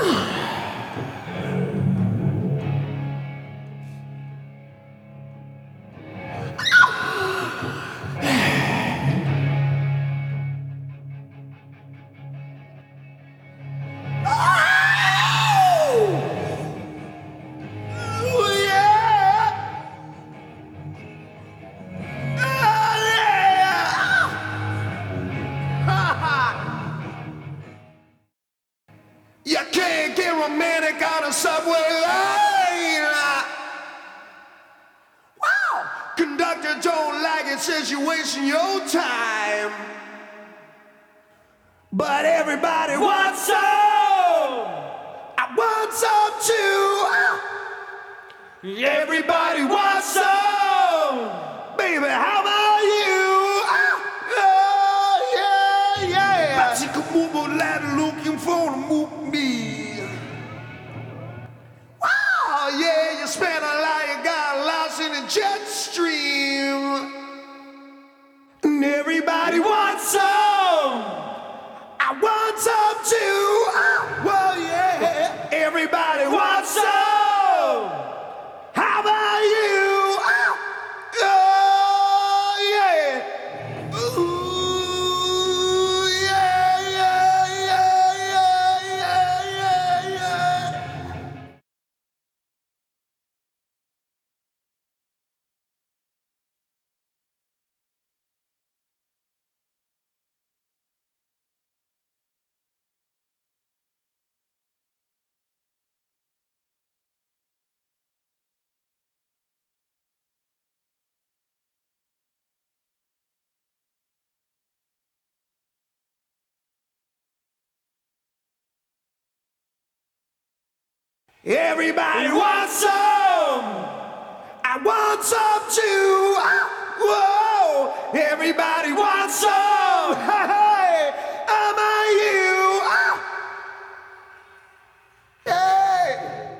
You can't get romantic on a subway line. Wow! Conductor don't like it, says you're wasting your time. But everybody wants some. I want some too. Everybody wants some. Baby, how about you? Yeah, yeah. Básico mundo lado looking for the move me. Wow, yeah, you spent a lot, you got lost in a jet stream. And everybody wants some. I want some too. Well, yeah, everybody wants some. How about you? Oh, yeah. Ooh, yeah, yeah, yeah, yeah, yeah, yeah, yeah. Everybody wants some. I want some too. Whoa, everybody wants some. Hey, am I you? Hey.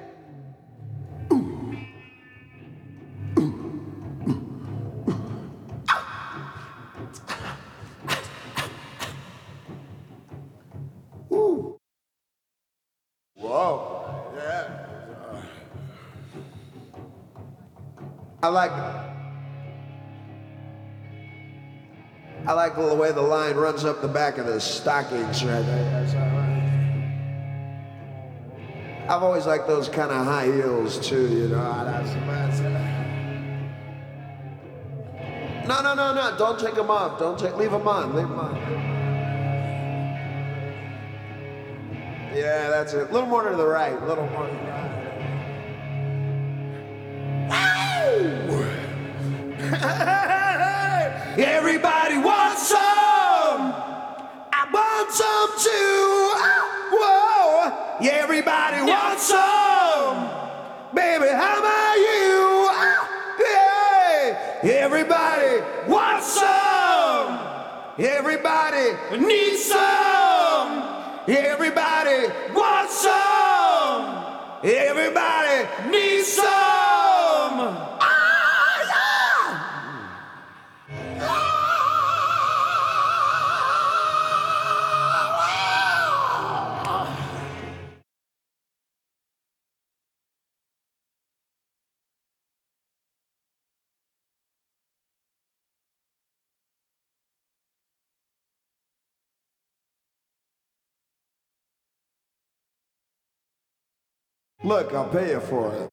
Whoa. Yeah. I like the way the line runs up the back of the stockings right there. That's all right. I've always liked those kind of high heels too, you know. No. Don't take them off. Leave them on. Leave them on. Yeah, that's it. A little more to the right. A little more to the right. Everybody wants some. I want some too. Whoa. Yeah, everybody wants some. Baby, how about you? Yeah. Everybody wants some. Everybody needs some. Everybody wants some. Everybody needs some. Look, I'll pay you for it.